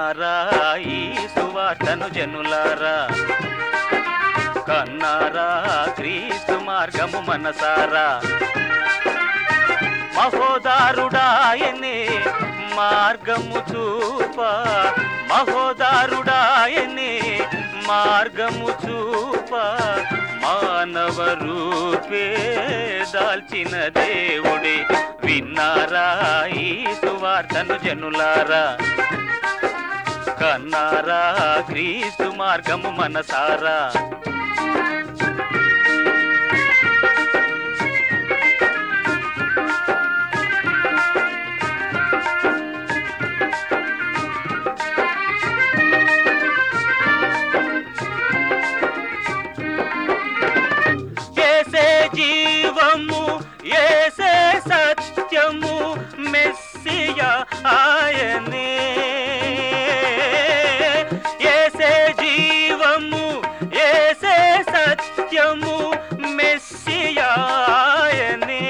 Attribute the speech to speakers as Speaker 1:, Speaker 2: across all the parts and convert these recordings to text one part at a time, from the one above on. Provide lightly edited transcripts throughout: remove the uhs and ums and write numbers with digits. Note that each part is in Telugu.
Speaker 1: విన్నారా ఈ సువార్తను జనులారా, కన్నారా క్రీస్తు మార్గము మనసారా. మహోదారుడాయనే మార్గము చూప, మహోదారుడాయనే మార్గము చూప, మానవ రూపే దాల్చిన దేవుడే. విన్నారా ఈ సువార్తను జనులారా, కన్నారా క్రీస్తు మార్గము మనసారా. జీవము యేసే సత్యము మెస్సియా ఆయనే, యేసే జీవము యేసే సత్యము మెస్సియా ఆయనే.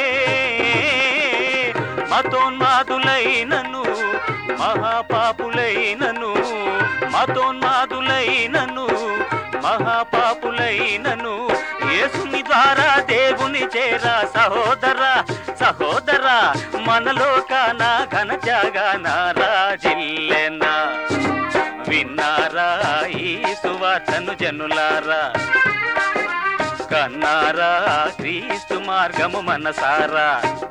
Speaker 1: మతోన్మాదులైనను మహాపాపులైనను, మతోన్మాదులైనను మహాపాపులైనను యేసుని ద్వారా దేవుని చేరా. సహోదరా సహోదరా మనలో కానా ఘన జగన రాజిల్లెనా. విన్నారా ఈ సువార్తను జనులారా, కన్నారా క్రీస్తు మార్గము మనసారా.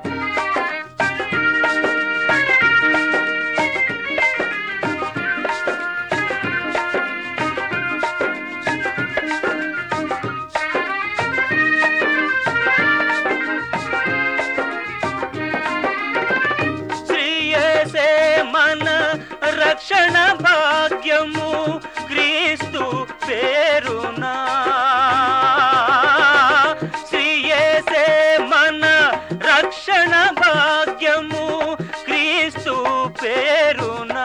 Speaker 1: రక్షణ భాగ్యము క్రీస్తు పేరునా, శ్రీయేసే మన రక్షణ భాగ్యము క్రీస్తు పేరునా.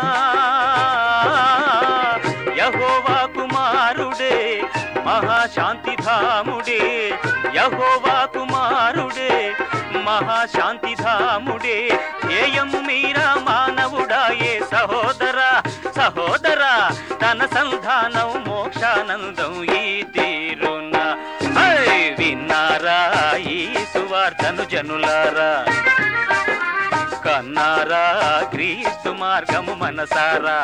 Speaker 1: యెహోవా కుమారుడే మహాశాంతిధాముడే, యెహోవా కుమారుడే మహాశాంతిధాముడే. ధ్యేయము మీరా మానవుడాయే. సహోదరా సహోదరా తన సంధానం మోక్షానందం ఈ తీరున. విన్నారా ఈ సువార్తను జనులారా, కన్నారా క్రీస్తు మార్గము మనసారా.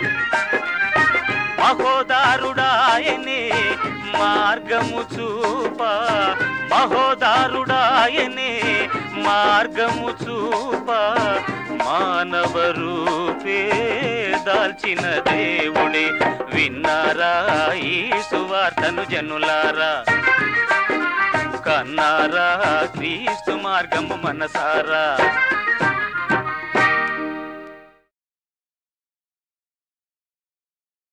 Speaker 1: మహోదారుడాయనే మార్గము చూప, మహోదారుడాయనే మార్గము చూప, మానవ రూపే దాల్చిన దేవుడే. విన్నారా ఈ సువార్తను జనులారా, కన్నారా క్రీస్తు మార్గము మనసారా.